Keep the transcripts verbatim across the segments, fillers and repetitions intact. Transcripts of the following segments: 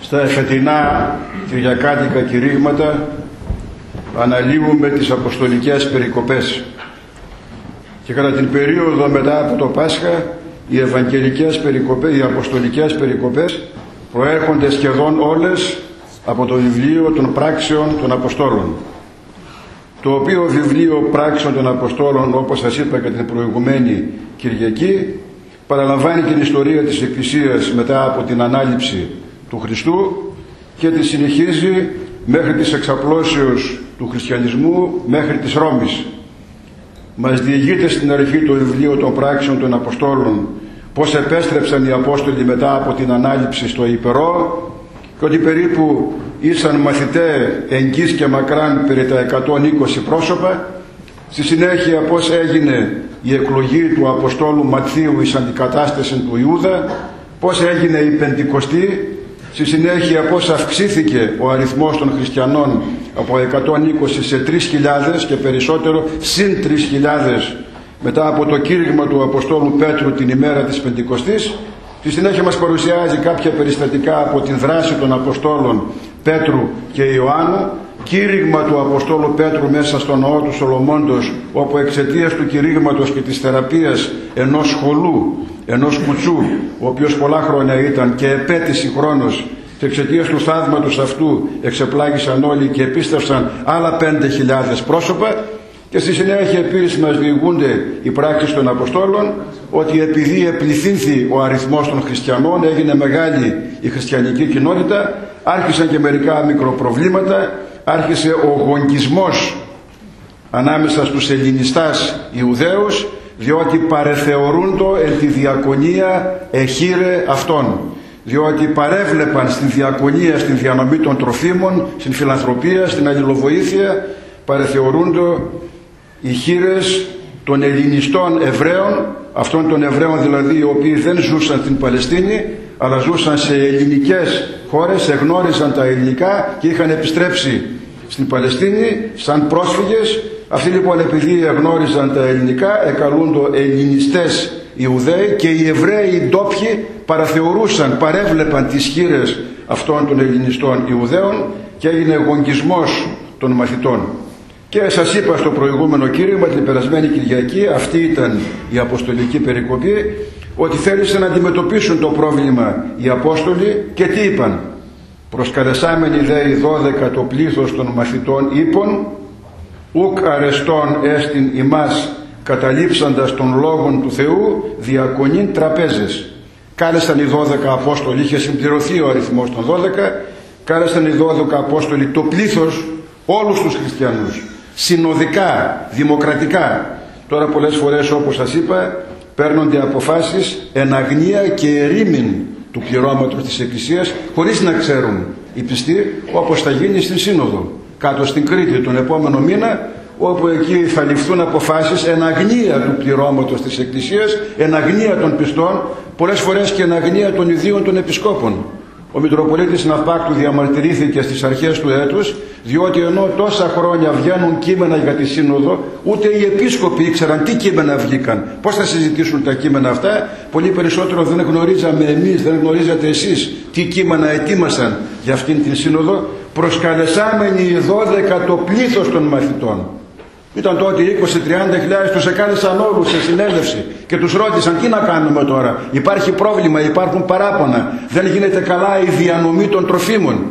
Στα εφετινά κυριακάτικα κηρύγματα αναλύουμε τις αποστολικές περικοπές και κατά την περίοδο μετά από το Πάσχα οι ευαγγελικές περικοπές, οι αποστολικές περικοπές προέρχονται σχεδόν όλες από το βιβλίο των πράξεων των Αποστόλων, το οποίο βιβλίο πράξεων των Αποστόλων, όπως σας είπα και την προηγουμένη Κυριακή, παραλαμβάνει την ιστορία της Εκκλησίας μετά από την Ανάληψη του Χριστού και τη συνεχίζει μέχρι της εξαπλώσεως του χριστιανισμού μέχρι της Ρώμης. Μας διηγείται στην αρχή το βιβλίο των πράξεων των Αποστόλων πώς επέστρεψαν οι Απόστολοι μετά από την Ανάληψη στο Ιππερό και ότι περίπου ήσαν μαθητέ εγγύς και μακράν περί τα εκατόν είκοσι πρόσωπα. Στη συνέχεια πώς έγινε η εκλογή του Αποστόλου Ματθίου εις αντικατάσταση του Ιούδα, πώς έγινε η Πεντηκοστή, στη συνέχεια πώς αυξήθηκε ο αριθμός των χριστιανών από εκατόν είκοσι σε τρεις χιλιάδες και περισσότερο, συν τρεις χιλιάδες μετά από το κήρυγμα του Αποστόλου Πέτρου την ημέρα της Πεντηκοστής. Στη συνέχεια μας παρουσιάζει κάποια περιστατικά από την δράση των Αποστόλων Πέτρου και Ιωάννου, κήρυγμα του Αποστόλου Πέτρου μέσα στο ναό του Σολομώντος, όπου εξαιτίας του κηρύγματος και της θεραπείας ενός σχολού, ενός κουτσού, ο οποίος πολλά χρόνια ήταν και επέτηση χρόνος, και εξαιτίας του θαύματος αυτού εξεπλάγησαν όλοι και επίστευσαν άλλα πέντε χιλιάδες πρόσωπα. Και στη συνέχεια επίσης μας διηγούνται οι πράξεις των Αποστόλων ότι επειδή επληθύνθη ο αριθμός των χριστιανών, έγινε μεγάλη η χριστιανική κοινότητα, άρχισαν και μερικά μικροπροβλήματα, άρχισε ο γογγισμός ανάμεσα στους Ελληνιστάς Ιουδαίους, διότι παρεθεωρούντο εν τη διακονία εχείρε αυτών, διότι παρέβλεπαν στην διακονία, στην διανομή των τροφίμων, στην φιλανθρωπία, στην αλληλοβοήθεια, παρεθεωρούντο οι χείρες των Ελληνιστών Εβραίων, αυτών των Εβραίων δηλαδή οι οποίοι δεν ζούσαν στην Παλαιστίνη αλλά ζούσαν σε ελληνικές χώρες, εγνώριζαν τα ελληνικά και είχαν επιστρέψει στην Παλαιστίνη σαν πρόσφυγες. Αυτοί λοιπόν επειδή εγνώριζαν τα ελληνικά εκαλούντο Ελληνιστές Ιουδαίοι και οι Εβραίοι ντόπιοι παραθεωρούσαν, παρέβλεπαν τις χείρες αυτών των Ελληνιστών Ιουδαίων και έγινε γογγισμός των μαθητών. Και σας είπα στο προηγούμενο κήρυγμα την περασμένη Κυριακή, αυτή ήταν η αποστολική περικοπή, ότι θέλησαν να αντιμετωπίσουν το πρόβλημα οι Απόστολοι και τι είπαν? Προσκαλεσάμενοι δε οι δώδεκα το πλήθος των μαθητών είπων, ουκ αρεστών έστιν ημάς καταλήψαντας των λόγων του Θεού διακονήν τραπέζες. Κάλεσαν οι δώδεκα Απόστολοι, είχε συμπληρωθεί ο αριθμός των δώδεκα, κάλεσαν οι δώδεκα Απόστολοι το πλήθος, όλους τους χριστιανούς, συνοδικά, δημοκρατικά. Τώρα πολλές φορές, όπως σας είπα, παίρνονται αποφάσεις εν αγνία και ερήμην του πληρώματος της Εκκλησίας, χωρίς να ξέρουν οι πιστοί, όπως θα γίνει στην Σύνοδο κάτω στην Κρήτη τον επόμενο μήνα, όπου εκεί θα ληφθούν αποφάσεις εν αγνία του πληρώματος της Εκκλησίας, εν αγνία των πιστών, πολλές φορές και εν αγνία των ιδίων των επισκόπων. Ο Μητροπολίτης Ναυπάκτου διαμαρτυρήθηκε στις αρχές του έτους, διότι ενώ τόσα χρόνια βγαίνουν κείμενα για τη Σύνοδο, ούτε οι επίσκοποι ήξεραν τι κείμενα βγήκαν. Πώς θα συζητήσουν τα κείμενα αυτά? Πολύ περισσότερο δεν γνωρίζαμε εμείς, δεν γνωρίζατε εσείς τι κείμενα ετοίμασαν για αυτήν την Σύνοδο, προσκαλεσάμενοι οι δώδεκα το πλήθος των μαθητών. Ήταν τότε είκοσι με τριάντα χιλιάδες, τους εκάλεσαν όλους σε συνέλευση και τους ρώτησαν τι να κάνουμε τώρα, υπάρχει πρόβλημα, υπάρχουν παράπονα, δεν γίνεται καλά η διανομή των τροφίμων.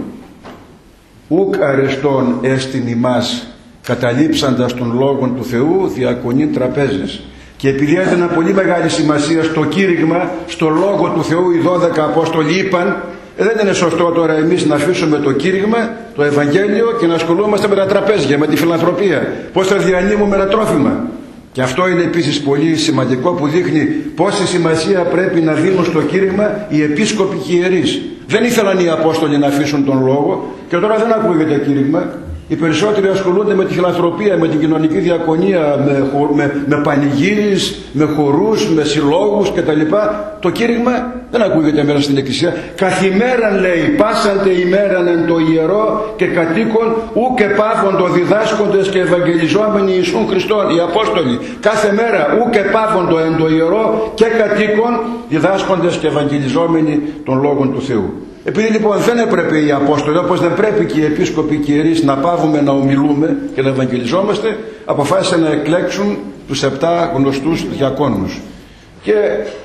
Ουκ αρεστών έστιν ημάς καταλήψαντας των λόγων του Θεού διακονήν τραπέζες. Και επειδή έδιναν πολύ μεγάλη σημασία στο κήρυγμα, στο λόγο του Θεού, οι δώδεκα Απόστολοι είπαν, δεν είναι σωστό τώρα εμείς να αφήσουμε το κήρυγμα, το Ευαγγέλιο και να ασχολούμαστε με τα τραπέζια, με τη φιλανθρωπία. Πώς θα διανύμουμε τα τρόφιμα. Και αυτό είναι επίσης πολύ σημαντικό, που δείχνει πόση σημασία πρέπει να δίνουν στο κήρυγμα οι επίσκοποι και οι ιερείς. Δεν ήθελαν οι Απόστολοι να αφήσουν τον λόγο και τώρα δεν ακούγεται κήρυγμα. Οι περισσότεροι ασχολούνται με τη φιλανθρωπία, με την κοινωνική διακονία, με, με, με πανηγύρις, με χορούς, με συλλόγους κτλ. Το κήρυγμα δεν ακούγεται μέσα στην Εκκλησία. Καθημέραν λέει, πάσαντε ημέραν εν το ιερό και κατοίκον ου και πάβοντο διδάσκοντες και ευαγγελιζόμενοι Ιησούν Χριστόν, οι Απόστολοι. Κάθε μέρα ου και πάβοντο εν το ιερό και κατοίκον διδάσκοντες και ευαγγελιζόμενοι των λόγων του Θεού. Επειδή λοιπόν δεν έπρεπε οι Απόστολοι, όπως δεν πρέπει και οι επίσκοποι και οι ιερείς, να πάβουμε να ομιλούμε και να ευαγγελιζόμαστε, αποφάσισαν να εκλέξουν τους επτά γνωστούς διακόνους. Και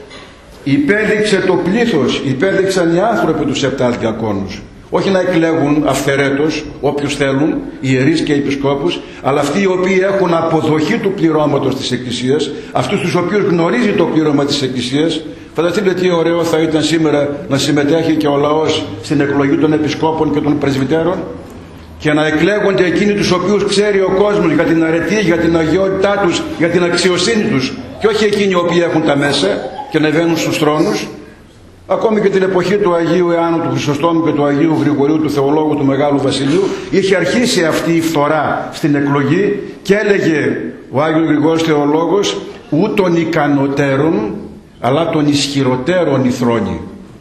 υπέδειξε το πλήθος, υπέδειξαν οι άνθρωποι τους επτά διακόνους. Όχι να εκλέγουν αυθαιρέτως όποιους θέλουν, οι ιερείς και οι επισκόπους, αλλά αυτοί οι οποίοι έχουν αποδοχή του πληρώματος της Εκκλησίας, αυτούς τους οποίους γνωρίζει το πλήρωμα της Εκκλησίας. Φανταστείτε τι ωραίο θα ήταν σήμερα να συμμετέχει και ο λαός στην εκλογή των επισκόπων και των πρεσβυτέρων και να εκλέγονται εκείνοι τους οποίους ξέρει ο κόσμος για την αρετή, για την αγιότητά τους, για την αξιοσύνη τους, και όχι εκείνοι οι οποίοι έχουν τα μέσα και ανεβαίνουν στους θρόνους. Ακόμη και την εποχή του Αγίου Ιωάννου του Χρυσοστόμου και του Αγίου Γρηγορίου του Θεολόγου του Μεγάλου Βασιλείου είχε αρχίσει αυτή η φθορά στην εκλογή και έλεγε ο Άγιος Γρηγόρης Θεολόγος, ούτων ικανοτέρων αλλά των ισχυροτέρων οι θρόνοι.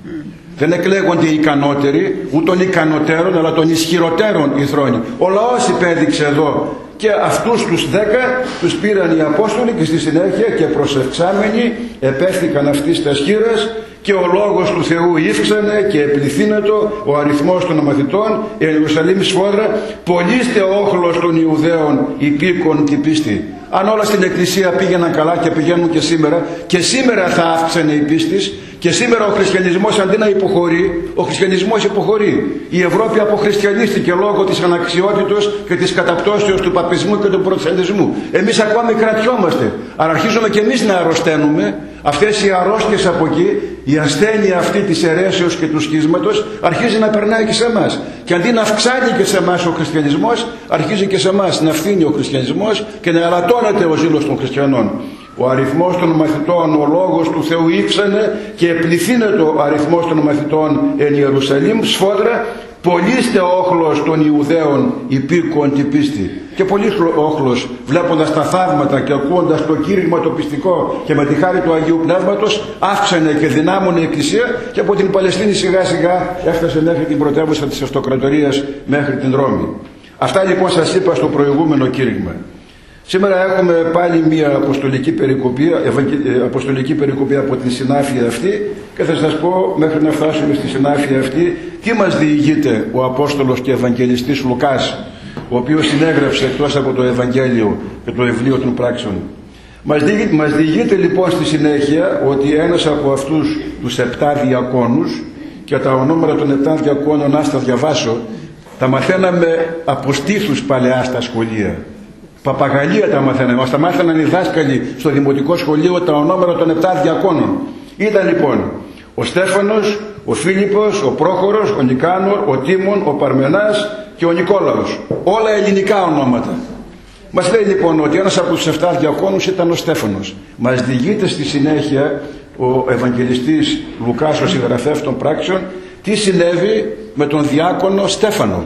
Δεν εκλέγονται οι ικανότεροι, ούτων ικανοτέρων αλλά των ισχυροτέρων οι θρόνοι. Ο λαός υπέδειξε εδώ και αυτούς τους δέκα τους πήραν οι Απόστολοι και στη συνέχεια και προσευξάμενοι επέφθηκαν αυτής τας χείρας και ο λόγος του Θεού ύφξανε και επληθύνατο ο αριθμός των μαθητών η Ιερουσαλήμ σφόδρα, πολύστε όχλος των Ιουδαίων υπήκον την πίστη. Αν όλα στην Εκκλησία πήγαιναν καλά και πηγαίνουν και σήμερα, και σήμερα θα αύξανε η πίστη, και σήμερα ο χριστιανισμός αντί να υποχωρεί, ο χριστιανισμός υποχωρεί. Η Ευρώπη αποχριστιανίστηκε λόγω της αναξιότητος και της καταπτώσεως του παπισμού και του προτεσταντισμού. Εμείς ακόμη κρατιόμαστε, αλλά αρχίζουμε και εμείς να αρρωσταίνουμε. Αυτές οι αρρώστιες από εκεί, η ασθένεια αυτή της αιρέσεως και του σχίσματος αρχίζει να περνάει και σε εμάς. Και αντί να αυξάνει και σε εμάς ο χριστιανισμός, αρχίζει και σε εμάς να φθήνει ο χριστιανισμός και να ελαττώνεται ο ζήλος των χριστιανών. Ο αριθμός των μαθητών, ο λόγος του Θεού ύψανε και επληθύνεται ο αριθμός των μαθητών εν Ιερουσαλήμ σφόδρα, πολύστε όχλος των Ιουδαίων υπήκον την πίστη. Και πολύ όχλος, βλέποντας τα θαύματα και ακούοντας το κήρυγμα το πιστικό και με τη χάρη του Αγίου Πνεύματος, αύξανε και δυνάμωνε η Εκκλησία και από την Παλαιστίνη σιγά σιγά έφτασε μέχρι την πρωτεύουσα της Αυτοκρατορίας, μέχρι την Ρώμη. Αυτά λοιπόν σας είπα στο προηγούμενο κήρυγμα. Σήμερα έχουμε πάλι μια αποστολική περικοπή, αποστολική περικοπή από την συνάφεια αυτή και θα σας πω μέχρι να φτάσουμε στη συνάφεια αυτή τι μας διηγείται ο Απόστολος και Ευαγγελιστής Λουκάς, ο οποίος συνέγραψε εκτός από το Ευαγγέλιο και το βιβλίο των πράξεων. Μας διηγείται, μας διηγείται λοιπόν στη συνέχεια ότι ένας από αυτούς τους επτά διακόνους, και τα ονόματα των επτά διακόνων να τα διαβάσω, τα μαθαίναμε από στήθους παλαιά στα σχολεία. Παπαγαλία τα μαθαίναμε, μας τα μάθαιναν οι δάσκαλοι στο δημοτικό σχολείο τα ονόματα των επτά διακόνων. Ήταν λοιπόν ο Στέφανος, ο Φίλιππος, ο Πρόχορος, ο Νικάνορ, ο Τίμων, ο Παρμενάς και ο Νικόλαος. Όλα ελληνικά ονόματα. Μας λέει λοιπόν ότι ένας από τους επτά διακόνους ήταν ο Στέφανος. Μας διηγείται στη συνέχεια ο Ευαγγελιστής Λουκάς, ο συγγραφέας των πράξεων, τι συνέβη με τον διάκονο Στέφανο.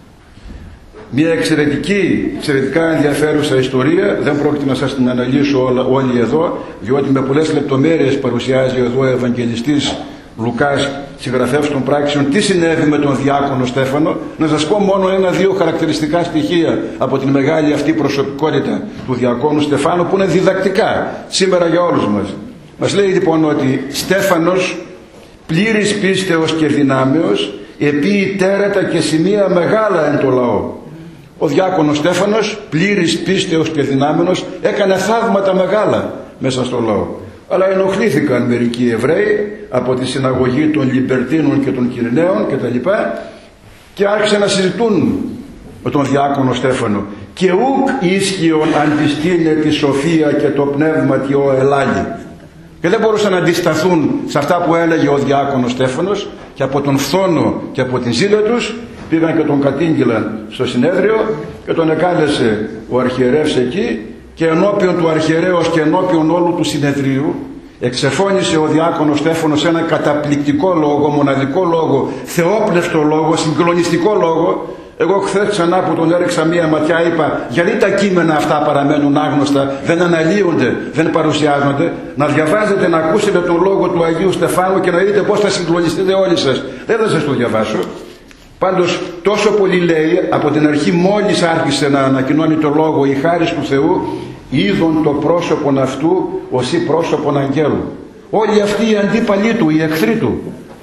Μια εξαιρετική, εξαιρετικά ενδιαφέρουσα ιστορία, δεν πρόκειται να σας την αναλύσω όλα, όλοι εδώ, διότι με πολλές λεπτομέρειες παρουσιάζει εδώ ο Ευαγγελιστής Λουκάς, συγγραφέας των πράξεων, τι συνέβη με τον διάκονο Στέφανο. Να σας πω μόνο ένα-δύο χαρακτηριστικά στοιχεία από την μεγάλη αυτή προσωπικότητα του διάκονου Στεφάνου που είναι διδακτικά σήμερα για όλους μας. Μας λέει λοιπόν ότι Στέφανος, πλήρης πίστεως και δυνάμεως, επί τέρατα και σημεία μεγάλα εν το λαό. Ο διάκονος Στέφανος, πλήρης πίστεως και δυνάμενος, έκανε θαύματα μεγάλα μέσα στο λαό. Αλλά ενοχλήθηκαν μερικοί Εβραίοι από τη συναγωγή των Λιμπερτίνων και των Κυριναίων κτλ. Και, και άρχισαν να συζητούν με τον διάκονο Στέφανο. Και ουκ ίσχυον αντιστήνε τη σοφία και το πνεύμα τι ο ελάλη. Και δεν μπορούσαν να αντισταθούν σε αυτά που έλεγε ο διάκονος Στέφανος, και από τον φθόνο και από την ζήλια τους πήγαν και τον κατήγγειλαν στο συνέδριο και τον εκάλεσε ο αρχιερεύς εκεί, και ενώπιον του αρχιερέως και ενώπιον όλου του συνεδρίου εξεφώνησε ο διάκονος Στέφανος ένα καταπληκτικό λόγο, μοναδικό λόγο, θεόπνευστο λόγο, συγκλονιστικό λόγο. Εγώ χθες ξανά που τον έριξα μία ματιά είπα, γιατί τα κείμενα αυτά παραμένουν άγνωστα, δεν αναλύονται, δεν παρουσιάζονται. Να διαβάζετε, να ακούσετε τον λόγο του Αγίου Στεφάνου και να δείτε πώς θα συγκλονιστείτε όλοι σας. Δεν θα σας το διαβάσω. Πάντως τόσο πολύ λέει, από την αρχή μόλις άρχισε να ανακοινώνει το λόγο η χάρις του Θεού, είδον το πρόσωπον αυτού ως ή πρόσωπον αγγέλου. Όλοι αυτοί οι αντίπαλοι του, οι εχθροί του,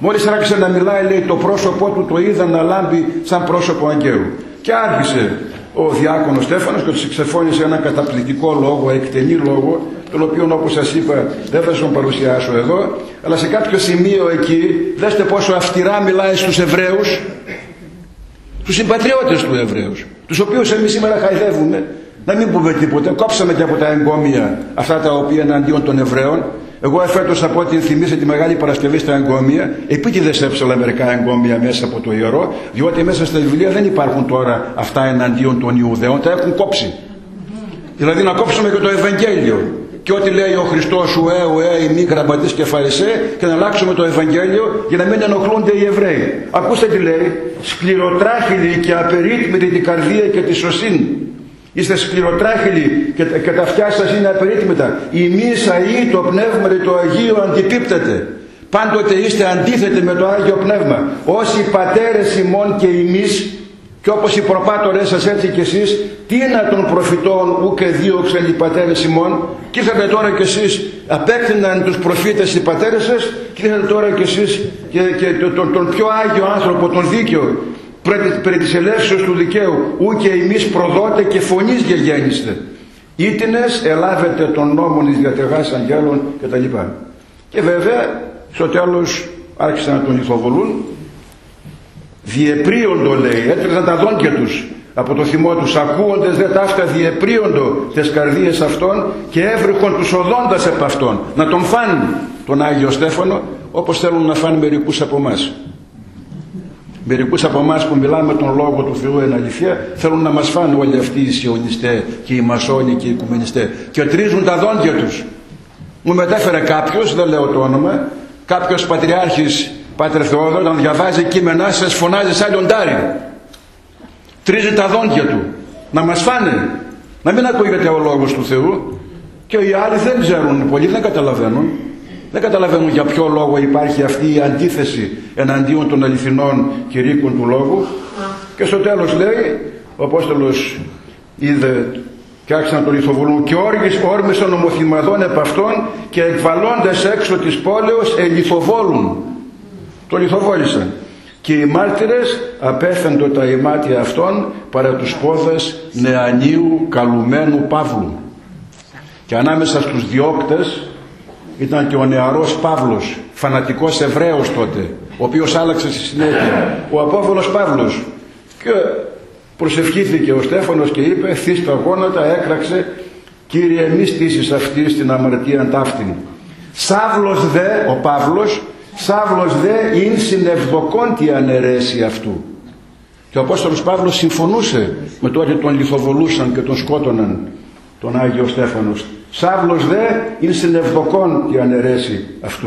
Μόλις άρχισε να μιλάει, λέει, το πρόσωπό του το είδα να λάμπει σαν πρόσωπο αγγέλου. Και άρχισε ο διάκονος Στέφανος και τους εξεφώνησε ένα καταπληκτικό λόγο, εκτενή λόγο, τον οποίο, όπως σας είπα, δεν θα σας τον παρουσιάσω εδώ, αλλά σε κάποιο σημείο εκεί, δέστε πόσο αυστηρά μιλάει στους Εβραίους, στους συμπατριώτες του Εβραίους, τους οποίους εμείς σήμερα χαϊδεύουμε. Να μην πούμε τίποτα, κόψαμε και από τα εγκόμια αυτά τα οποία είναι αντίον των Εβραίων. Εγώ εφέτος, από ό,τι θυμίσετε τη Μεγάλη Παρασκευή στα εγκόμια, επίτηδες έψαλα μερικά εγκόμια μέσα από το ιερό, διότι μέσα στα βιβλία δεν υπάρχουν τώρα αυτά εναντίον των Ιουδαίων, τα έχουν κόψει. Δηλαδή να κόψουμε και το Ευαγγέλιο. Και ό,τι λέει ο Χριστός, ουέ, ουέ, ημί γραμματείς και φαρισαί, και να αλλάξουμε το Ευαγγέλιο για να μην ενοχλούνται οι Εβραίοι. Ακούστε τι λέει: σκληροτράχυλη και απερίτμητη την καρδία και τη σωσύνη. Είστε σκληροτράχυλοι και, και τα αυτιά σας είναι απερίτμητα. Ημείς αεί το πνεύμα και το Αγίο αντιπίπτεται. Πάντοτε είστε αντίθετοι με το Άγιο Πνεύμα. Όσοι πατέρες ημών και ημείς, και όπως οι προπάτορες σας έτσι και εσείς, τίνα των προφητών ούκε δίωξαν οι πατέρες ημών, και ήρθατε τώρα κι εσείς, απέκτηναν τους προφήτες οι πατέρες σας, και ήρθατε τώρα κι εσείς και, και τον, τον πιο Άγιο άνθρωπο, τον δίκαιο, περί της ελεύσεως του δικαίου, ούκε εμείς προδότε και φωνής γεγέννηστε. Ήτινες ελάβετε των νόμων εις διατεργάς αγγέλων κτλ. Και βέβαια στο τέλος άρχισαν να τον λιθοβολούν. Διεπρίοντο, λέει, έτρεχαν τα δόντια τους από το θυμό τους, ακούοντες δε ταύτα διεπρίοντο τες καρδίες αυτών και έβριχον τους οδόντας επ' αυτών, να τον φάνουν τον Άγιο Στέφανο, όπως θέλουν να φάνε μερικούς από εμάς. Μερικούς από εμάς που μιλάμε τον Λόγο του Θεού εν αληθεία, θέλουν να μας φάνε όλοι αυτοί οι σιωνιστές και οι μασόνοι και οι οικουμενιστές, και τρίζουν τα δόντια τους. Μου μετέφερε κάποιος, δεν λέω το όνομα, κάποιος πατριάρχης, Πάτερ Θεόδωρο, όταν διαβάζει κείμενά σας φωνάζει σαν λιοντάρι. Τρίζει τα δόντια του. Να μας φάνε. Να μην ακούγεται ο Λόγος του Θεού. Και οι άλλοι δεν ξέρουν, πολλοί δεν καταλαβαίνουν. Δεν καταλαβαίνουν για ποιο λόγο υπάρχει αυτή η αντίθεση εναντίον των αληθινών κηρύκων του Λόγου. Και στο τέλος λέει, ο Απόστολος είδε και άρχισαν να τον λιθοβολούν, και όρμησαν ομοθυμαδών επ' αυτών και εκβαλώντας έξω της πόλεως ελιθοβόλουν. Το λιθοβόλησαν. Και οι μάρτυρες απέφεντο τα ημάτια αυτών παρά τους πόδες νεανίου καλουμένου Παύλου. Και ανάμεσα στους διώκτες ήταν και ο νεαρός Παύλος, φανατικός Εβραίος τότε, ο οποίος άλλαξε στη συνέχεια, ο απόβολος Παύλος. Και προσευχήθηκε ο Στέφανος και είπε: θύς τα γόνατα, έκραξε, Κύριε μη στήσεις αυτή στην αμαρτία ταύτην. Σάβλος δε, ο Παύλος, Σάβλος δε ειν συνευδοκόντι αναιρέσει αυτού. Και ο Απόστολος Παύλος συμφωνούσε με το ότι τον λιθοβολούσαν και τον σκότωναν τον Άγιο Στέφανος. Σάβλος δε ειν συνευδοκόντι αναιρέσει αυτού.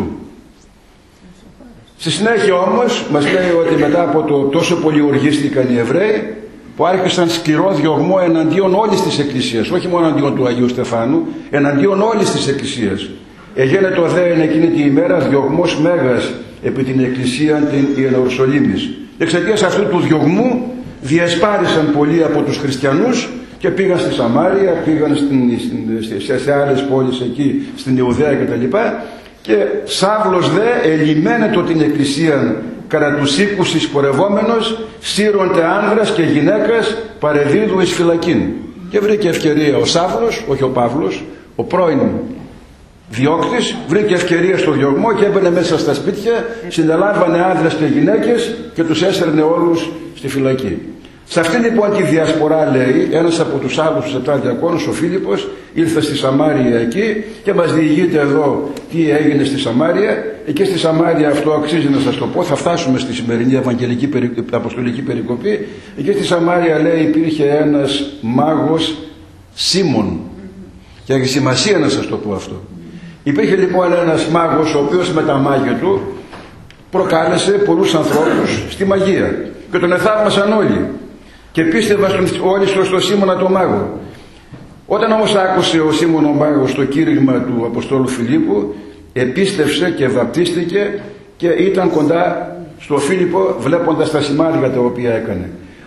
Στη συνέχεια όμως μας λέει ότι μετά από το τόσο πολύ οργίστηκαν οι Εβραίοι, που άρχισαν σκληρό διωγμό εναντίον όλης της Εκκλησίας, όχι μόνο εναντίον του Αγίου Στεφάνου, εναντίον όλης της Εκκλησίας. Εγένετο δε εν εκείνη τη ημέρα διωγμός μέγας επί την Εκκλησία την Ιεροσολύμης. Εξαιτίας αυτού του διωγμού διεσπάρισαν πολλοί από τους χριστιανούς και πήγαν στη Σαμάρια, πήγαν στην, στην, σε, σε άλλες πόλεις εκεί, στην Ιουδαία κτλ. Και Σάβλος δε ελιμένετο την Εκκλησία κατά τους οίκους εισπορευόμενος, σύρονται άνδρας και γυναίκας παρεδίδου εις φυλακήν. Και βρήκε ευκαιρία ο Σάβλος, όχι ο Παύλος, ο πρώην διώκτης, βρήκε ευκαιρία στο διωγμό και έμπαινε μέσα στα σπίτια, συνελάβανε άνδρες και γυναίκες και τους έσαιρνε όλους στη φυλακή. Σε αυτήν λοιπόν τη διασπορά, λέει, ένας από τους άλλους τους επτά διακόνους, ο Φίλιππος, ήρθε στη Σαμάρια εκεί και μας διηγείται εδώ τι έγινε στη Σαμάρια. Εκεί στη Σαμάρια, αυτό αξίζει να σας το πω, θα φτάσουμε στη σημερινή Ευαγγελική Αποστολική Περικοπή. Εκεί στη Σαμάρια, λέει, υπήρχε ένας μάγος Σίμων, και έχει σημασία να σας το πω αυτό. Υπήρχε λοιπόν ένας μάγος, ο οποίος με τα μάγια του προκάλεσε πολλούς ανθρώπους στη μαγεία και τον εθαύμασαν όλοι και πίστευαν όλοι στο, στο Σίμωνα τον μάγο. Όταν όμως άκουσε ο Σίμων ο μάγος το κήρυγμα του Αποστόλου Φιλίππου, επίστευσε και βαπτίστηκε και ήταν κοντά στο Φίλιππο βλέποντας τα σημάδια τα οποία έκανε.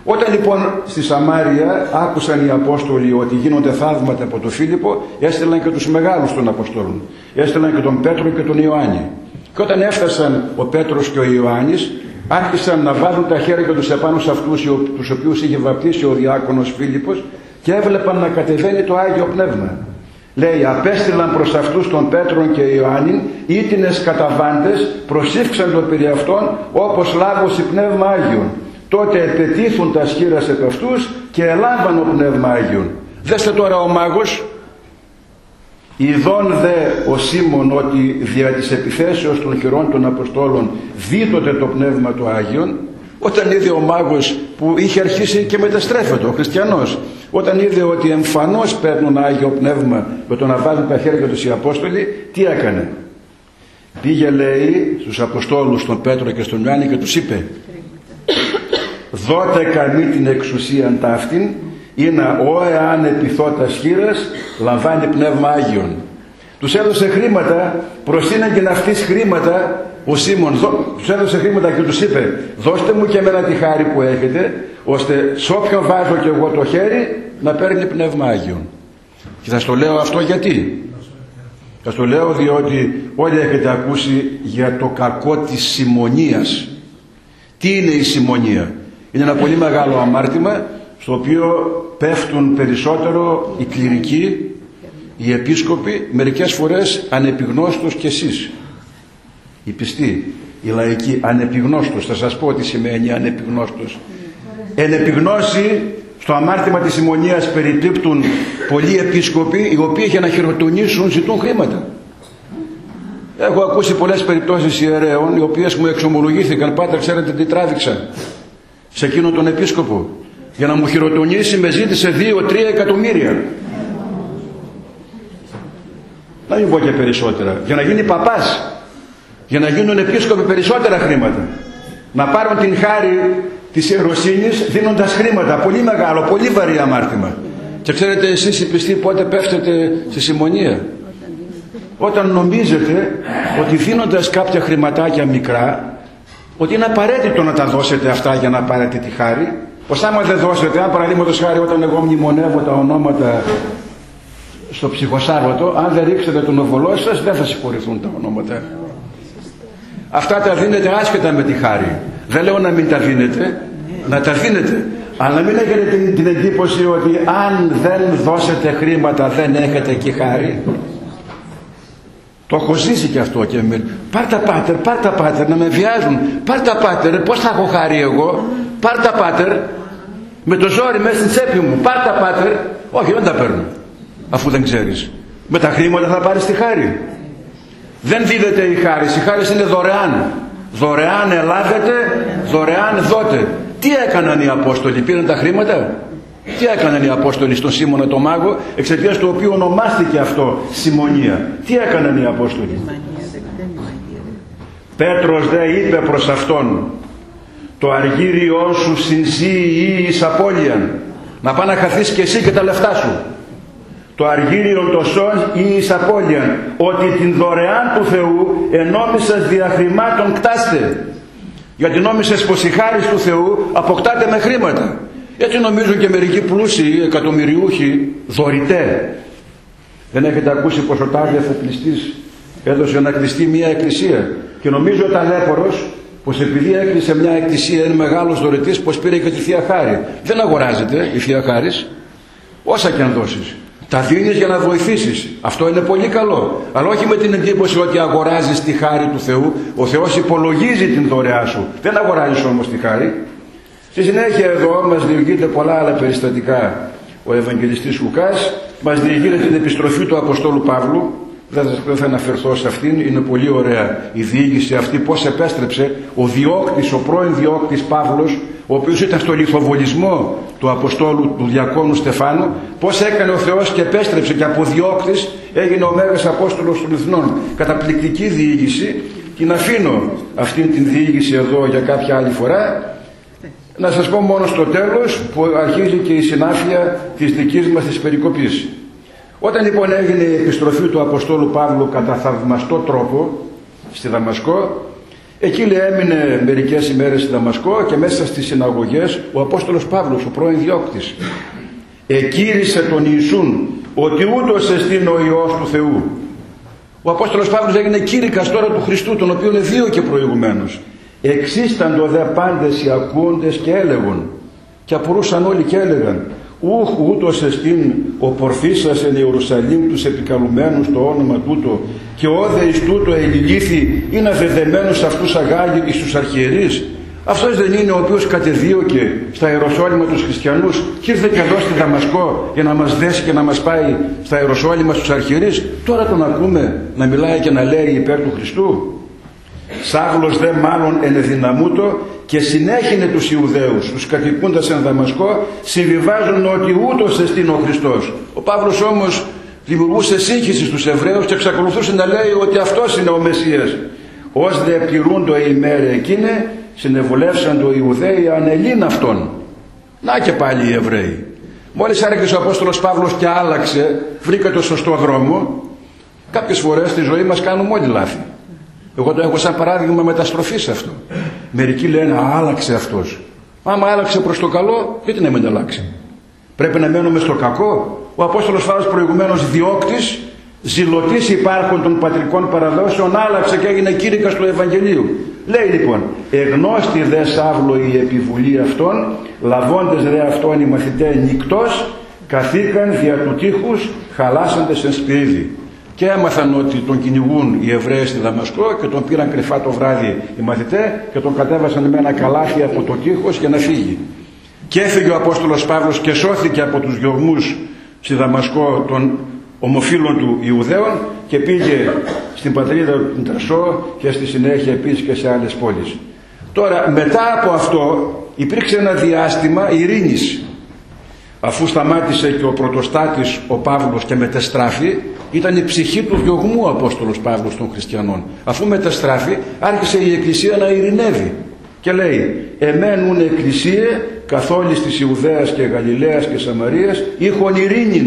Όταν λοιπόν στη Σαμάρια άκουσαν οι Απόστολοι ότι γίνονται θαύματα από τον Φίλιππο, έστειλαν και τους μεγάλους των Αποστόλων. Έστειλαν και τον Πέτρο και τον Ιωάννη. Και όταν έφτασαν ο Πέτρος και ο Ιωάννης, άρχισαν να βάζουν τα χέρια τους επάνω σε αυτούς τους οποίους είχε βαπτίσει ο διάκονος Φίλιππος και έβλεπαν να κατεβαίνει το Άγιο Πνεύμα. Λέει, απέστειλαν προς αυτούς τον Πέτρον και Ιωάννη ήτινες καταβάντες, προσήφξαν το περί αυτών όπως λάβωση Πνεύμα Άγιον. Τότε επετήθουν τα σχήρας επ' αυτούς και ελάβαν ο Πνεύμα Άγιον. Δέστε τώρα ο μάγος, ειδών δε ο Σίμων ότι δια της επιθέσεως των χειρών των Αποστόλων δίδοται το Πνεύμα του Άγιον, όταν είδε ο μάγος που είχε αρχίσει και μεταστρέφεται ο χριστιανός, όταν είδε ότι εμφανώς παίρνουν Άγιο Πνεύμα με το να βάζουν τα χέρια τους οι Απόστολοι, τι έκανε? Πήγε, λέει, στους Αποστόλους τον Πέτρο και στον Ιωάννη και τους είπε, δότε καμή την εξουσίαν ταύτην ή να ο εάν επιθώτας χείρας λαμβάνει Πνεύμα Άγιον. Τους έδωσε χρήματα, προσύναγγεν αυτής χρήματα ο Σίμων, τους έδωσε χρήματα και τους είπε, δώστε μου και εμένα τη χάρη που έχετε, ώστε σε όποιον βάζω και εγώ το χέρι να παίρνει Πνεύμα Άγιον. Και θα στο λέω αυτό γιατί? Θα στο λέω διότι όλοι έχετε ακούσει για το κακό της συμμονίας. Τι είναι η συμμονία? Είναι ένα πολύ μεγάλο αμάρτημα στο οποίο πέφτουν περισσότερο οι κληρικοί, οι επίσκοποι, μερικές φορές ανεπιγνώστος κι εσείς. Οι πιστοί, οι λαϊκοί, ανεπιγνώστος. Θα σας πω τι σημαίνει ανεπιγνώστος. Εν επιγνώση, στο αμάρτημα της συμμονίας περιπίπτουν πολλοί επίσκοποι, οι οποίοι για να χειροτονήσουν ζητούν χρήματα. Έχω ακούσει πολλές περιπτώσεις ιερέων, οι οποίες μου εξομολογήθηκαν, πάτερ, ξέρετε τι τράβηξα σε εκείνον τον επίσκοπο? Για να μου χειροτονήσει με ζήτησε δύο τρία εκατομμύρια. Να μην πω και περισσότερα. Για να γίνει παπάς, για να γίνουν επίσκοποι, περισσότερα χρήματα. Να πάρουν την χάρη της ιεροσύνης δίνοντας χρήματα. Πολύ μεγάλο, πολύ βαρύ αμάρτημα. Και ξέρετε εσείς οι πιστοί πότε πέφτετε στη συμμονία? Όταν νομίζετε ότι δίνοντας κάποια χρηματάκια μικρά, ότι είναι απαραίτητο να τα δώσετε αυτά για να πάρετε τη χάρη. Πως άμα δεν δώσετε, αν παραδείγματος χάρη όταν εγώ μνημονεύω τα ονόματα στο ψυχοσάββατο, αν δεν ρίξετε τον οβολό σας δεν θα συγχωρηθούν τα ονόματα. Αυτά τα δίνετε άσχετα με τη χάρη. Δεν λέω να μην τα δίνετε, να τα δίνετε. Αλλά μην έχετε την, την εντύπωση ότι αν δεν δώσετε χρήματα δεν έχετε και χάρη. Το έχω ζήσει και αυτό και με πάρ' τα πάτερ, πάρ' τα πάτερ, να με βιάζουν. Πάρ' τα πάτερ, πώς θα έχω χάρη εγώ? Πάρ' τα πάτερ, με το ζόρι μέσα στην τσέπη μου. Πάρ' τα πάτερ. Όχι, δεν τα παίρνω, αφού δεν ξέρεις. Με τα χρήματα θα πάρεις τη χάρη. Δεν δίδεται η χάρη, η χάρη είναι δωρεάν. Δωρεάν ελάβετε, δωρεάν δότε. Τι έκαναν οι Απόστολοι? Πήραν τα χρήματα? Τι έκαναν οι Απόστολοι στον Σίμωνα το μάγο, εξαιτίας του οποίου ονομάστηκε αυτό συμμονία? Τι έκαναν οι Απόστολοι? Πέτρος δε είπε προς αυτόν, το αργύριό σου συνσύει εις απώλειαν. Να πά να χαθείς και εσύ και τα λεφτά σου. Το αργύριον το σόν ή εις απώλειαν, ότι την δωρεάν του Θεού ενόμισας δια χρημάτων κτάστε. Γιατί νόμισες πως η χάρις του Θεού αποκτάται με χρήματα. Έτσι νομίζουν και μερικοί πλούσιοι, εκατομμυριούχοι, δωρητέ. Δεν έχετε ακούσει πως ο τάδε εφοπλιστής έδωσε να κλειστεί μια εκκλησία και νομίζω ο ταλέπορος πως επειδή έκλεισε μια εκκλησία, είναι μεγάλος δωρητής, πως πήρε και τη Θεία Χάρη. Δεν αγοράζεται η Θεία Χάρις, όσα και αν δώσεις. Τα δίνεις για να βοηθήσεις. Αυτό είναι πολύ καλό. Αλλά όχι με την εντύπωση ότι αγοράζεις τη χάρη του Θεού. Ο Θεός υπολογίζει την δωρεά σου. Δεν αγοράζεις όμως τη χάρη. Στη συνέχεια εδώ μας διηγείται πολλά άλλα περιστατικά. Ο Ευαγγελιστής Λουκάς μας διηγείται την επιστροφή του Αποστόλου Παύλου. Δεν θα αναφερθώ σε αυτήν, είναι πολύ ωραία η διήγηση αυτή, πώς επέστρεψε ο διώκτης, ο πρώην διώκτης Παύλος, ο οποίος ήταν στο λιθοβολισμό του Αποστόλου, του Διακόνου Στεφάνου, πώς έκανε ο Θεός και επέστρεψε και από διώκτης έγινε ο Μέγας Απόστολος των Εθνών. Καταπληκτική διήγηση, και να αφήνω αυτήν την διήγηση εδώ για κάποια άλλη φορά. Να σας πω μόνο στο τέλος που αρχίζει και η συνάφεια της δικής μας της περικοπής. Όταν λοιπόν έγινε η επιστροφή του Αποστόλου Παύλου κατά θαυμαστό τρόπο στη Δαμασκό, Εκεί λέει έμεινε μερικές ημέρες στη Δαμασκό και μέσα στις συναγωγές ο Απόστολος Παύλος, ο πρώην διώκτης, εκήρυσε τον Ιησούν ότι ούτως εστίν ο Υιός του Θεού. Ο Απόστολος Παύλος έγινε κήρυκας τώρα του Χριστού, τον οποίον εδίωκε προηγουμένως. Εξίσταντο δε πάντες οι ακούοντες και έλεγον, και απορούσαν όλοι και έλεγαν, ούχ ούτως εστίν ο πορφίσας εν Ιερουσαλήμ τους επικαλουμένους το όνομα τούτο, και όδε εις τούτο ελιλήθη είναι δεδεμένους αυτούς αγάγει εις τους αρχιερείς. Αυτός δεν είναι ο οποίος κατεδίωκε στα Ιεροσόλυμα τους χριστιανούς και ήρθε και εδώ στη Δαμασκό για να μας δέσει και να μας πάει στα Ιεροσόλυμα στους αρχιερείς? Τώρα τον ακούμε να μιλάει και να λέει υπέρ του Χριστού. Σάβλος δε μάλλον ενεδυναμούτο και συνέχινε τους Ιουδαίους, τους κατοικούντας εν Δαμασκό, συμβιβάζουν ότι ούτως εστίν ο Χριστός. Ο Παύλος όμως δημιουργούσε σύγχυση στους Εβραίους και εξακολουθούσε να λέει ότι αυτός είναι ο Μεσσίας. Ως δε πληρούντο η ημέρα εκείνε, συνεβουλεύσαν το Ιουδαίοι ανελήν αυτόν. Να και πάλι οι Εβραίοι. Μόλις άρχισε ο Απόστολος Παύλος και άλλαξε, βρήκε το σωστό δρόμο. Κάποιες φορές στη ζωή μας κάνουμε όλοι λάθη. Εγώ το έχω σαν παράδειγμα μεταστροφής αυτό. Μερικοί λένε άλλαξε αυτός. Άμα άλλαξε προς το καλό, γιατί να μην αλλάξει? Πρέπει να μένουμε στο κακό? Ο Απόστολος Παύλος προηγουμένως διώκτης, ζηλωτής υπάρχων των πατρικών παραδόσεων, άλλαξε και έγινε κήρυκας του Ευαγγελίου. Λέει λοιπόν, εγνώστη δε Σάβλο η επιβουλή αυτών, λαβώντες δε αυτόν οι μαθητές νυκτός, καθήκαν δια του τείχους χαλάσαντες εν σπυρίδι. Και έμαθαν ότι τον κυνηγούν οι Εβραίοι στη Δαμασκό και τον πήραν κρυφά το βράδυ οι μαθητές και τον κατέβασαν με ένα καλάθι από το τείχος για να φύγει. Και έφυγε ο Απόστολος Παύλος και σώθηκε από τους διωγμούς στη Δαμασκό των ομοφύλων του Ιουδαίων και πήγε στην πατρίδα του Ταρσό και στη συνέχεια επίσης και σε άλλες πόλεις. Τώρα μετά από αυτό υπήρξε ένα διάστημα ειρήνης. Αφού σταμάτησε και ο πρωτοστάτης ο Παύλος και μετεστράφη, ήταν η ψυχή του διωγμού ο Απόστολος Παύλος των χριστιανών. Αφού μετεστράφη άρχισε η Εκκλησία να ειρηνεύει και λέει, εμένουν εκκλησίε καθ' όλης της Ιουδαίας και Γαλιλαίας και Σαμαρίας είχον ειρήνην,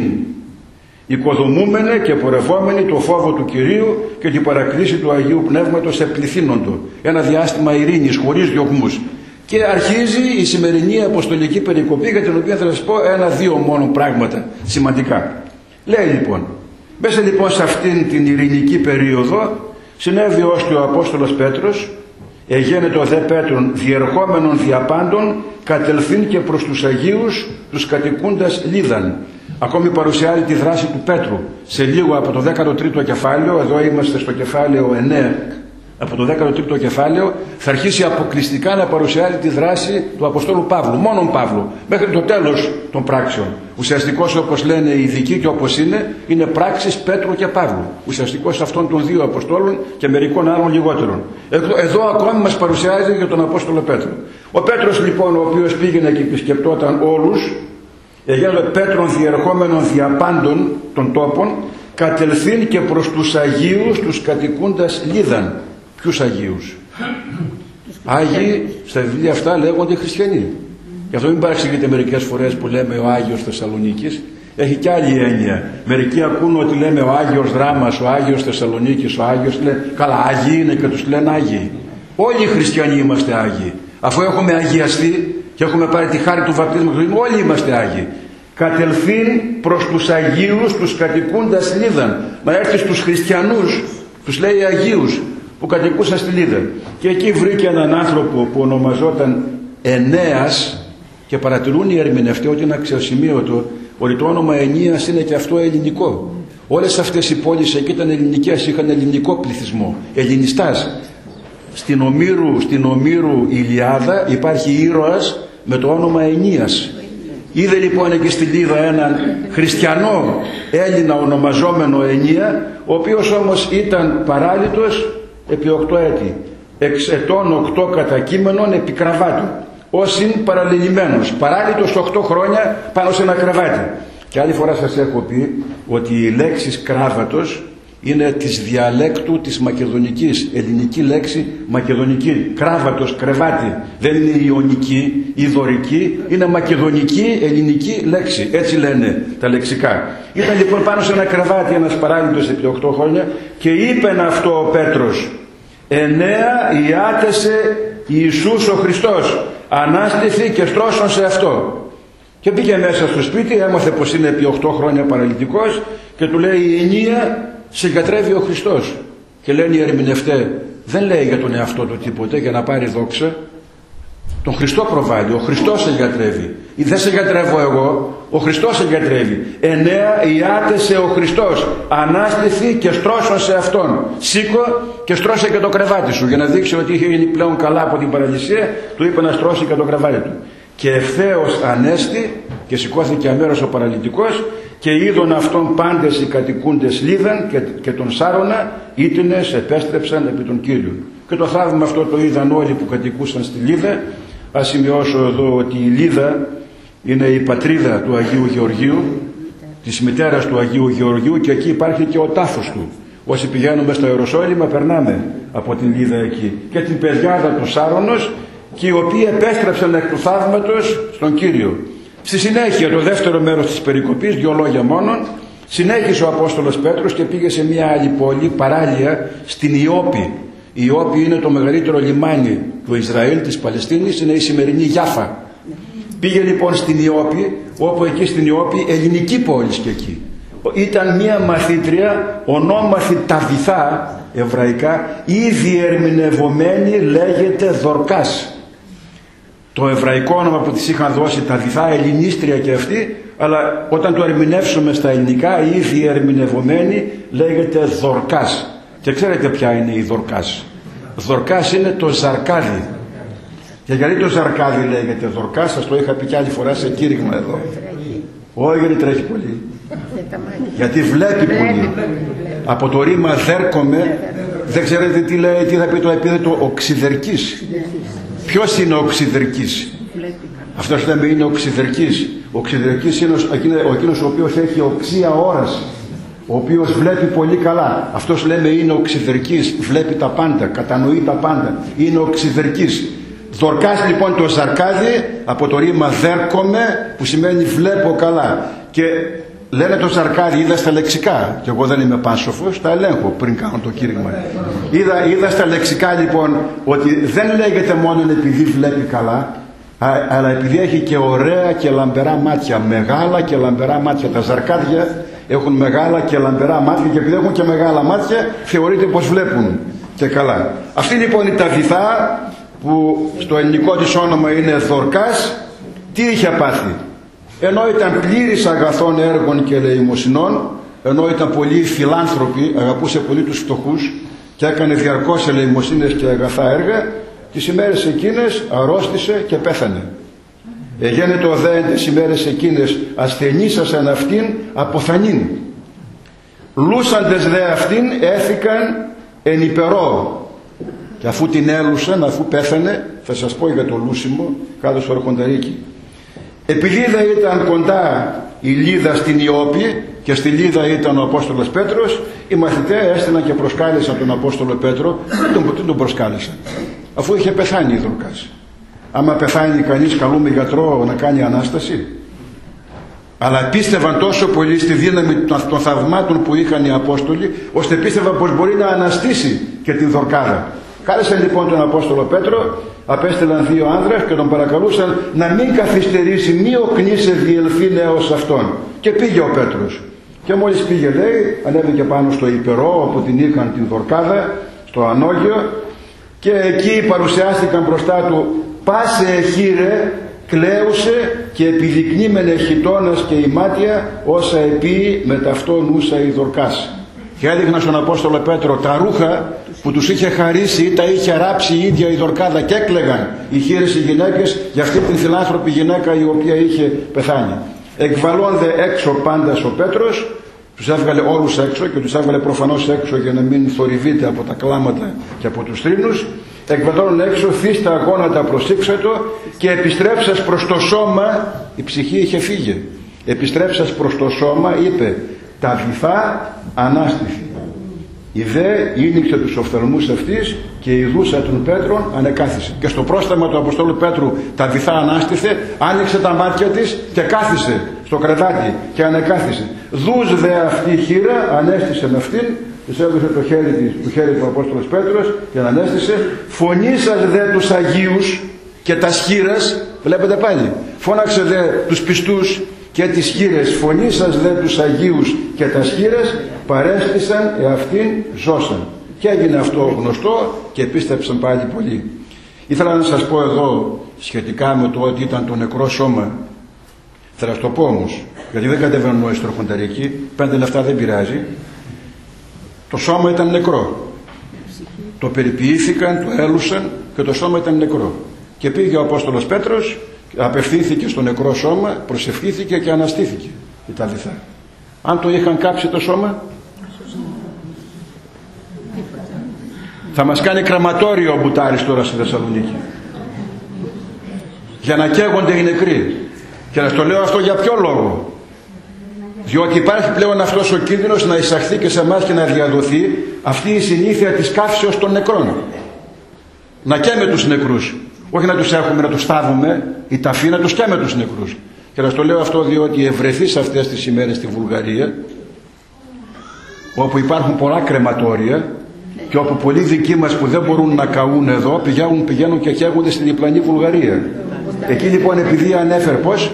οικοδομούμενε και πορευόμενοι το φόβο του Κυρίου και την παρακρίση του Αγίου Πνεύματος επληθύνοντο. Ένα διάστημα ειρήνης χωρίς διωγμούς. Και αρχίζει η σημερινή αποστολική περικοπή, για την οποία θα σας πω ένα-δύο μόνο πράγματα σημαντικά. Λέει λοιπόν, μέσα λοιπόν σε αυτήν την ειρηνική περίοδο συνέβη ώστε ο Απόστολος Πέτρος εγένετο ο δε Πέτρον διερχόμενον διαπάντων κατελθύν και προς τους Αγίους τους κατοικούντας Λίδαν. Ακόμη παρουσιάζει τη δράση του Πέτρου σε λίγο από το δέκατο τρίτο κεφάλαιο, εδώ είμαστε στο κεφάλαιο εννέα. Από το δέκατο τρίτο κεφάλαιο θα αρχίσει αποκλειστικά να παρουσιάζει τη δράση του Αποστόλου Παύλου, μόνον Παύλου, μέχρι το τέλος των πράξεων. Ουσιαστικός, όπως λένε οι ειδικοί και όπως είναι, είναι πράξεις Πέτρου και Παύλου. Ουσιαστικός αυτών των δύο Αποστόλων και μερικών άλλων λιγότερων. Εδώ, εδώ ακόμη μας παρουσιάζει για τον Απόστολο Πέτρο. Ο Πέτρος λοιπόν, ο οποίος πήγαινε και επισκεπτόταν όλους, εγένε Πέτρον διερχόμενον διαπάντων των τόπων, κατελθύν και προς τους Αγίους τους κατοικούντας Λίδαν. Ποιους Αγίους? Άγιοι στα βιβλία αυτά λέγονται χριστιανοί. Γι' αυτό μην παραξηγείτε μερικές φορές που λέμε ο Άγιος Θεσσαλονίκης. Έχει και άλλη έννοια. Μερικοί ακούν ότι λέμε ο Άγιος Δράμας, ο Άγιος Θεσσαλονίκης, ο Άγιος. Λένε, καλά, Άγιοι είναι και τους λένε Άγιοι. Όλοι οι χριστιανοί είμαστε Άγιοι. Αφού έχουμε αγιαστεί και έχουμε πάρει τη χάρη του βαπτίσματος, όλοι είμαστε Άγιοι. Κατελθύν προς τους Αγίους τους κατοικούντας Λίδαν. Να έρθει στους χριστιανούς, τους λέει Αγίους, που κατοικούσαν στη Λίδα. Και εκεί βρήκε έναν άνθρωπο που ονομαζόταν Ενέας και παρατηρούν οι ερμηνευτές ότι είναι αξιοσημείωτο ότι το όνομα Ενέας είναι και αυτό ελληνικό. Όλες αυτές οι πόλεις εκεί ήταν ελληνικές, είχαν ελληνικό πληθυσμό, ελληνιστάς. Στην Ομήρου, στην Ομήρου Ηλιάδα υπάρχει ήρωας με το όνομα Ενίας. Είδε λοιπόν εκεί στη Λίδα έναν χριστιανό Έλληνα ονομαζόμενο Ενία, ο οποίος όμως ήταν παράλυτος επί οκτώ έτη, εξ ετών οκτώ κατακείμενων επί κραβάτου, ως είναι παραλυμμένος, παράλυτος οκτώ χρόνια πάνω σε ένα κρεβάτι. Και άλλη φορά σας έχω πει ότι η λέξη κράβατος είναι της διαλέκτου της μακεδονικής, ελληνική λέξη μακεδονική, κράβατος, κρεβάτι, δεν είναι ιωνική ή δωρική, είναι μακεδονική ελληνική λέξη, έτσι λένε τα λεξικά. Ήταν λοιπόν πάνω σε ένα κρεβάτι ένας παράλυτος επί οκτώ χρόνια και είπε αυτό ο Πέτρος, εννέα ιάτεσε Ιησούς ο Χριστός, ανάστηθη και στρώσον σε αυτό. Και πήγε μέσα στο σπίτι, έμαθε πως είναι επί οκτώ χρόνια παραλυτικός και του λέει η ενία συγκατρεύει ο Χριστός. Και λένε οι ερμηνευτές, δεν λέει για τον εαυτό του τίποτε για να πάρει δόξα. Τον Χριστό προβάλλει, ο Χριστός σε γιατρεύει. Δεν σε γιατρεύω εγώ, ο Χριστός σε γιατρεύει. Εννέα ιάτεσε ο Χριστός, ανάστηθη και στρώσον σε Αυτόν. Σήκω και στρώσε και το κρεβάτι σου, για να δείξει ότι είχε γίνει πλέον καλά από την παραλυσία, του είπε να στρώσει και το κρεβάτι του. Και ευθέως ανέστη και σηκώθηκε αμέρως ο παραλυτικός και είδον αυτόν πάντες οι κατοικούντες Λίδαν και, και τον Σάρωνα ήτινες επέστρεψαν επί τον Κύριον. Και το θαύμα αυτό το είδαν όλοι που κατοικούσαν στη Λίδα. Ας σημειώσω εδώ ότι η Λίδα είναι η πατρίδα του Αγίου Γεωργίου, της μητέρας του Αγίου Γεωργίου, και εκεί υπάρχει και ο τάφος του. Όσοι πηγαίνουμε στο Ιεροσόλυμα περνάμε από την Λίδα εκεί. Και την παιδιάδα του Σάρωνος, και οι οποίοι επέστρεψαν εκ του θαύματος στον Κύριο. Στη συνέχεια, το δεύτερο μέρος της περικοπής, δύο λόγια μόνον, συνέχισε ο Απόστολος Πέτρος και πήγε σε μια άλλη πόλη παράλια, στην Ιώπη. Η Ιώπη είναι το μεγαλύτερο λιμάνι του Ισραήλ, της Παλαιστίνης, είναι η σημερινή Γιάφα. Πήγε λοιπόν στην Ιώπη, όπου εκεί στην Ιώπη, ελληνική πόλη και εκεί. Ήταν μια μαθήτρια, ονόμαθη Ταβιθά, εβραϊκά, ή διερμηνευομένη λέγεται Δορκάς. Το εβραϊκό όνομα που της είχαν δώσει Ταβιθά, ελληνίστρια και αυτή, αλλά όταν το ερμηνεύσουμε στα ελληνικά, η διερμηνευομένη λέγεται Δορκάς. Και ξέρετε ποια είναι η Δορκάς? Δορκάς είναι το ζαρκάδι. Και γιατί το ζαρκάδι λέγεται Δορκάς? Σας το είχα πει κι άλλη φορά σε κήρυγμα εδώ. Όχι, γιατί τρέχει πολύ. Γιατί βλέπει πολύ. Από το ρήμα δέρκομαι, δεν ξέρετε τι λέει, τι θα πει το επίθετο οξυδερκής. Ποιος είναι ο οξυδερκής? Αυτός λέμε είναι οξυδερκής. Ο οξυδερκής είναι ο εκείνος ο οποίος έχει οξία όραση, ο οποίος βλέπει πολύ καλά. Αυτός λέμε είναι οξυδερκής, βλέπει τα πάντα, κατανοεί τα πάντα, είναι οξυδερκής. Δορκάς λοιπόν το ζαρκάδι, από το ρήμα δέρκομαι, που σημαίνει βλέπω καλά. Και λένε το ζαρκάδι, είδα στα λεξικά, και εγώ δεν είμαι πάνσοφος, τα ελέγχω πριν κάνω το κήρυγμα. Είδα, είδα στα λεξικά λοιπόν ότι δεν λέγεται μόνο επειδή βλέπει καλά, αλλά επειδή έχει και ωραία και λαμπερά μάτια, μεγάλα και λαμπερά μάτια. Τα ζαρκάδια έχουν μεγάλα και λαμπερά μάτια, και επειδή έχουν και μεγάλα μάτια θεωρείται πως βλέπουν και καλά. Αυτή λοιπόν η Ταβιθά, που στο ελληνικό της όνομα είναι Δορκάς, τι είχε πάθει? Ενώ ήταν πλήρης αγαθών έργων και ελεημοσυνών, ενώ ήταν πολύ φιλάνθρωπη, αγαπούσε πολύ τους φτωχούς και έκανε διαρκώς ελεημοσύνες και αγαθά έργα, τις ημέρες εκείνες αρρώστησε και πέθανε. Εγένετο δε τις ημέρες εκείνες ασθενήσασαν αυτήν αποθανήν. Λούσαντες δε αυτήν έθηκαν εν υπερό. Και αφού την έλουσαν, αφού πέθανε, θα σας πω για το λούσιμο κάτω στο Αρχονταρίκι. Επειδή δεν ήταν κοντά η Λίδα στην Ιώπη και στη Λίδα ήταν ο Απόστολος Πέτρος, οι μαθητές έστειλαν και προσκάλεσαν τον Απόστολο Πέτρο. Δεν τον, τον προσκάλεσαν, αφού είχε πεθάνει η Δορκάς. Άμα πεθάνει κανείς, καλούμε γιατρό να κάνει Ανάσταση? Αλλά πίστευαν τόσο πολύ στη δύναμη των θαυμάτων που είχαν οι Απόστολοι, ώστε πίστευαν πως μπορεί να αναστήσει και την Δορκάδα. Κάλεσαν λοιπόν τον Απόστολο Πέτρο, απέστειλαν δύο άνδρες και τον παρακαλούσαν να μην καθυστερήσει, μη οκνήσε διελθεί νέος αυτόν. Και πήγε ο Πέτρος. Και μόλις πήγε, λέει, ανέβηκε πάνω στο υπερό όπου την είχαν την Δορκάδα, στο Ανώγιο, και εκεί παρουσιάστηκαν μπροστά του πάσε εχείρε, κλαίουσε και επιδεικνύμενε χιτώνας και ημάτια όσα επί με ταυτόν ούσα η Δορκάς. Και έδειχναν στον Απόστολο Πέτρο τα ρούχα που τους είχε χαρίσει ή τα είχε ράψει η ίδια η Δορκάδα, και έκλαιγαν οι χείρες οι γυναίκες για αυτή την φιλάνθρωπη γυναίκα η οποία είχε πεθάνει. Εκβαλώνται έξω πάντας ο Πέτρος, τους έβγαλε όλους έξω και τους έβγαλε προφανώς έξω για να μην θορυβείται από τα κλάματα και από τους θρήνους. Εκβαλώνουν έξω, θύστα γόνατα προσήξατο, και επιστρέψας προς το σώμα, η ψυχή είχε φύγει, επιστρέψας προς το σώμα είπε Ταβιθά ανάστηθη. Η δε ήνιξε τους οφθαλμούς αυτής και η δούσα των Πέτρων ανεκάθισε. Και στο πρόσταγμα του Αποστόλου Πέτρου Ταβιθά ανάστηθε, άνοιξε τα μάτια της και κάθισε στο κρεβάτι και ανεκάθισε. Δούς δε αυτή χείρα ανέστησε με αυτήν της έδωσε το χέρι, της, το χέρι του Απόστολος Πέτρος και ανέστησε. Φωνήσας δε τους Αγίους και τα χείρας, βλέπετε πάλι, φώναξε δε τους πιστούς και τις χείρες, φωνήσας δε τους Αγίους και τα χείρες, παρέστησαν εαυτήν ζώσαν. Και έγινε αυτό γνωστό και πίστεψαν πάλι πολλοί. Ήθελα να σας πω εδώ σχετικά με το ότι ήταν το νεκρό σώμα. Θα σας το πω όμως, γιατί δεν κατεβαίνουν όλοι στροφονταρικοί, πέντε λεφτά δεν πειράζει. Το σώμα ήταν νεκρό. Το περιποιήθηκαν, το έλουσαν και το σώμα ήταν νεκρό. Και πήγε ο Απόστολος Πέτρος, απευθύνθηκε στο νεκρό σώμα, προσευχήθηκε και αναστήθηκε. Ήταν αληθά. Αν το είχαν κάψει το σώμα, θα μας κάνει κραματόριο ο Μπουτάρης τώρα στη Θεσσαλονίκη. Για να καίγονται οι νεκροί. Και να στο λέω αυτό για ποιο λόγο? Διότι υπάρχει πλέον αυτός ο κίνδυνος να εισαχθεί και σε εμάς και να διαδοθεί αυτή η συνήθεια της καύσεως των νεκρών. Να καίμε τους νεκρούς. Όχι να τους έχουμε, να τους στάβουμε, η ταφή να τους καίμε τους νεκρούς. Και να στο λέω αυτό διότι ευρεθεί αυτές τις ημέρες στη Βουλγαρία, όπου υπάρχουν πολλά κρεματόρια και όπου πολλοί δικοί μας που δεν μπορούν να καούν εδώ πηγαίνουν, πηγαίνουν και καίγονται στην διπλανή Βουλγαρία. Εκεί λοιπόν, επειδή ανέφερε πώς,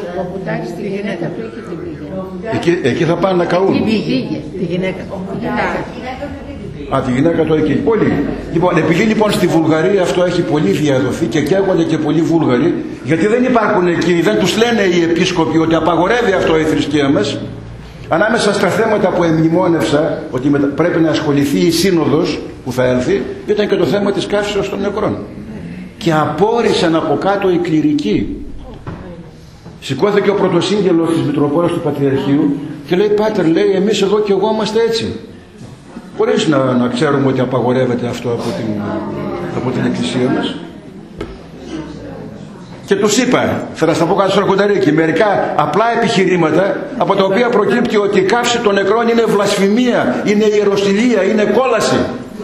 εκεί, εκεί θα πάνε να καούν. Τη γυναίκα. Α, τη γυναίκα το εκεί. Πολύ. Λοιπόν, επειδή λοιπόν στη Βουλγαρία αυτό έχει πολύ διαδοθεί και καίγονται και πολλοί Βούλγαροι, γιατί δεν υπάρχουν εκεί, δεν τους λένε οι επίσκοποι ότι απαγορεύει αυτό η θρησκεία μας. Ανάμεσα στα θέματα που εμνημόνευσα ότι πρέπει να ασχοληθεί η σύνοδος που θα έλθει, ήταν και το θέμα της καύσεως των νεκρών. Και απόρρισαν από κάτω οι κληρικοί. Σηκώθηκε ο πρωτοσύγγελος της Μητροπόλεως του Πατριαρχείου και λέει, Πάτερ, λέει, εμείς εδώ και εγώ είμαστε έτσι. Χωρίς να, να ξέρουμε ότι απαγορεύεται αυτό από την, από την Εκκλησία μας. Και τους είπα, θα σας τα πω κάτι στο αρχονταρίκι, μερικά απλά επιχειρήματα από τα οποία προκύπτει ότι η καύση των νεκρών είναι βλασφημία, είναι ιεροσυλία, είναι κόλαση.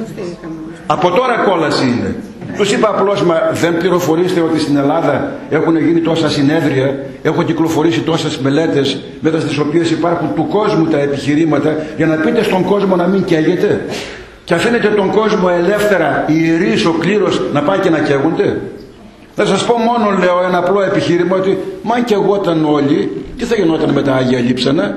Από τώρα κόλαση είναι. Τους είπα απλώς, μα δεν πληροφορείστε ότι στην Ελλάδα έχουν γίνει τόσα συνέδρια, έχουν κυκλοφορήσει τόσες μελέτες μέσα στις οποίες υπάρχουν του κόσμου τα επιχειρήματα για να πείτε στον κόσμο να μην καίγεται και αφήνετε τον κόσμο ελεύθερα, οι ιερείς, ο κλήρος να πάει και να καίγονται. Θα σας πω μόνο, λέω, ένα απλό επιχείρημα ότι μα αν καιγόταν όλοι, τι θα γινόταν με τα Άγια Λείψανα?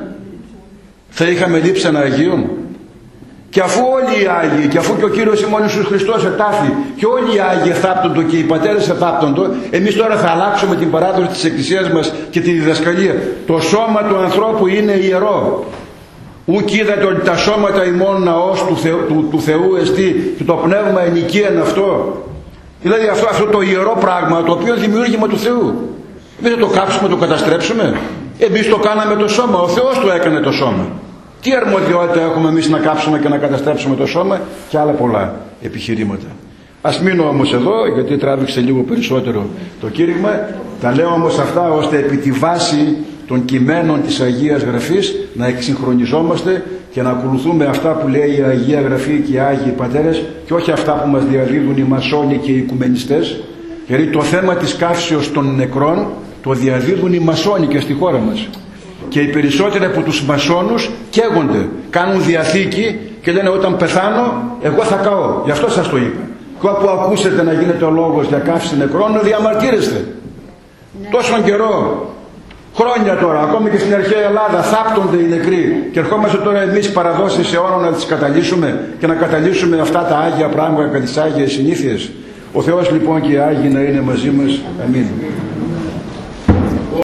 Θα είχαμε λείψανα Αγίων? Και αφού όλοι οι Άγιοι, και αφού και ο Κύριος ημών Ιησούς Χριστός ετάφη και όλοι οι Άγιοι εθάπτοντο και οι πατέρες εθάπτοντο, εμείς τώρα θα αλλάξουμε την παράδοση της Εκκλησίας μας και τη διδασκαλία? Το σώμα του ανθρώπου είναι ιερό. Ουκ είδατε ότι τα σώματα ημών ναός του, Θεού, του, του Θεού εστί και το πνεύμα ενοικίαν αυτό? Δηλαδή αυτό, αυτό το ιερό πράγμα το οποίο δημιούργημα του Θεού. Εμείς θα το κάψουμε, το καταστρέψουμε? Εμείς το κάναμε το σώμα, ο Θεός το έκανε το σώμα. Τι αρμοδιότητα έχουμε εμείς να κάψουμε και να καταστρέψουμε το σώμα? Και άλλα πολλά επιχειρήματα. Ας μείνω όμως εδώ, γιατί τράβηξε λίγο περισσότερο το κήρυγμα. Τα λέω όμως αυτά ώστε επί τη βάση των κειμένων της Αγίας Γραφής να εξυγχρονιζόμαστε και να ακολουθούμε αυτά που λέει η Αγία Γραφή και οι Άγιοι Πατέρες και όχι αυτά που μας διαδίδουν οι μασόνοι και οι οικουμενιστές. Γιατί το θέμα της καύσεως των νεκρών το διαδίδουν οι μασόνοι και στη χώρα μας. Και οι περισσότεροι από τους μασόνους καίγονται, κάνουν διαθήκη και λένε όταν πεθάνω εγώ θα καώ. Γι' αυτό σας το είπα. Και όπου ακούσετε να γίνεται ο λόγος για καύση νεκρών, διαμαρτύρεστε. Ναι. Τόσον καιρό, χρόνια τώρα, ακόμη και στην αρχαία Ελλάδα θάπτονται οι νεκροί και ερχόμαστε τώρα εμείς παραδόσεις αιώνων να τις καταλύσουμε και να καταλύσουμε αυτά τα Άγια πράγματα και τις Άγιες συνήθειες. Ο Θεός λοιπόν και οι Άγιοι να είναι μαζί μας. Αμήν.